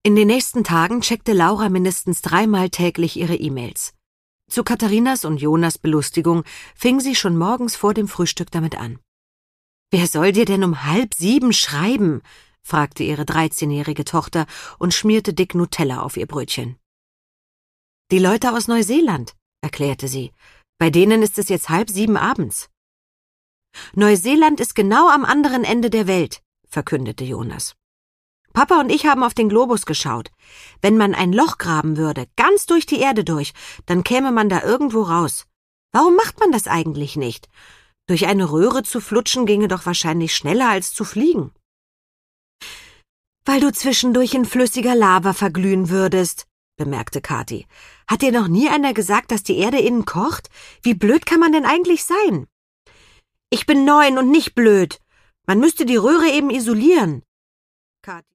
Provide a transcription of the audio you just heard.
In den nächsten Tagen checkte Laura mindestens 3-mal täglich ihre E-Mails. Zu Katharinas und Jonas Belustigung fing sie schon morgens vor dem Frühstück damit an. »Wer soll dir denn um 6:30 schreiben?« fragte ihre 13-jährige Tochter und schmierte dick Nutella auf ihr Brötchen. »Die Leute aus Neuseeland«, erklärte sie. »Bei denen ist es jetzt 6:30 abends.« »Neuseeland ist genau am anderen Ende der Welt«, verkündete Jonas. »Papa und ich haben auf den Globus geschaut. Wenn man ein Loch graben würde, ganz durch die Erde durch, dann käme man da irgendwo raus. Warum macht man das eigentlich nicht? Durch eine Röhre zu flutschen ginge doch wahrscheinlich schneller als zu fliegen.« »Weil du zwischendurch in flüssiger Lava verglühen würdest«, bemerkte Kathi. »Hat dir noch nie einer gesagt, dass die Erde innen kocht? Wie blöd kann man denn eigentlich sein?« »Ich bin 9 und nicht blöd. Man müsste die Röhre eben isolieren.« Kathi